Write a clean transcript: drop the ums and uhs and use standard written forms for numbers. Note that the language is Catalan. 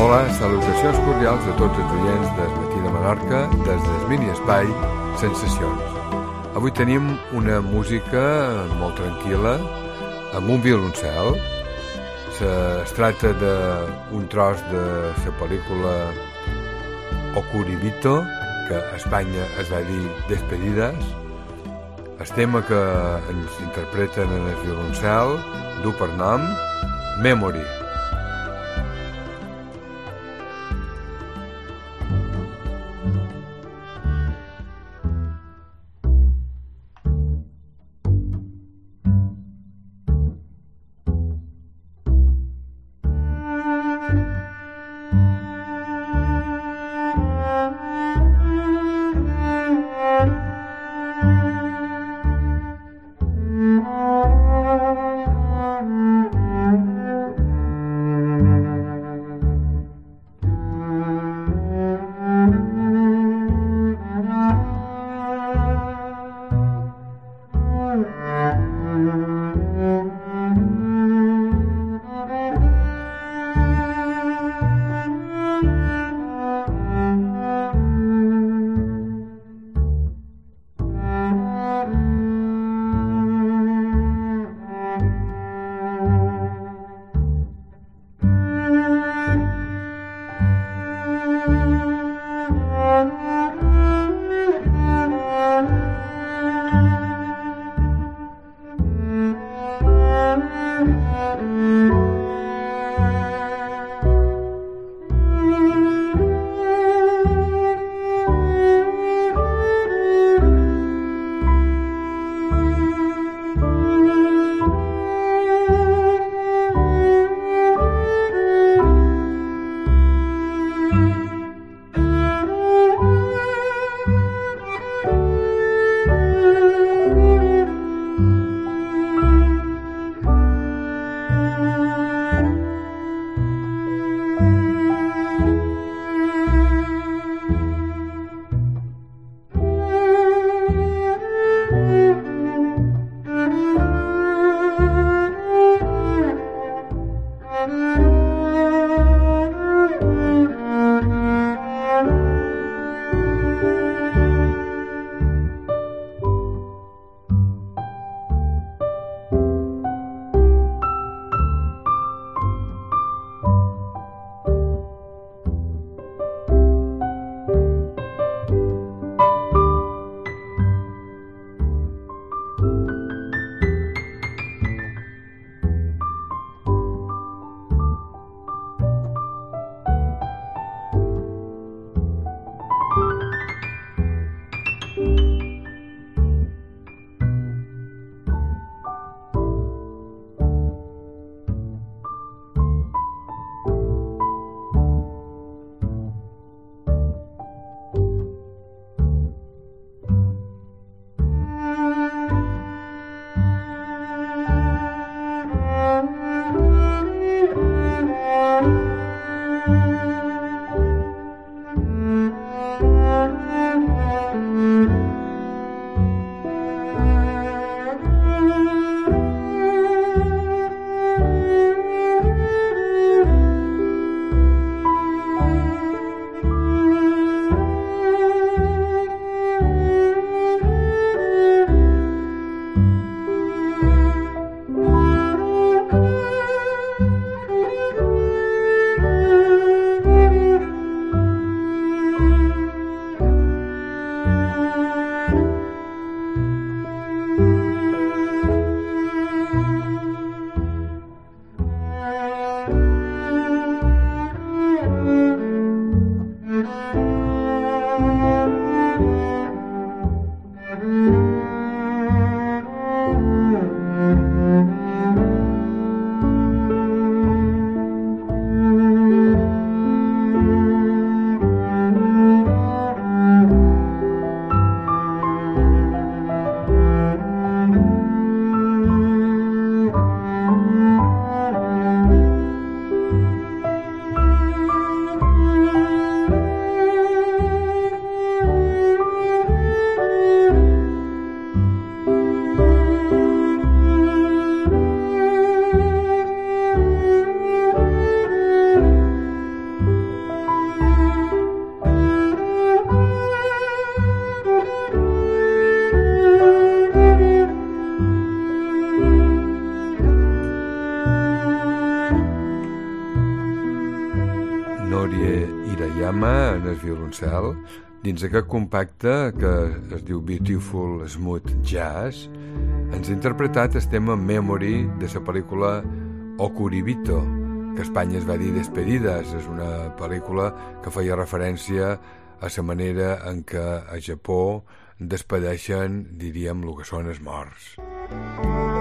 Hola, salutacions cordials a tots els oients del Matí de Menorca des del mini-espai Sensacions. Avui tenim una música molt tranquil·la amb un violoncel. Es tracta d'un tros de la pel·lícula Okuribito, que a Espanya es va dir Despedides. El tema que ens interpreten en el violoncel du per nom Memory. Sugiyama en el violoncel, dins aquest compacte que es diu Beautiful Smooth Jazz, ens ha interpretat el tema Memory de la pel·lícula Okuribito, que a Espanya es va dir Despedides. És una pel·lícula que feia referència a la manera en què a Japó despedeixen, diríem, el que són els morts.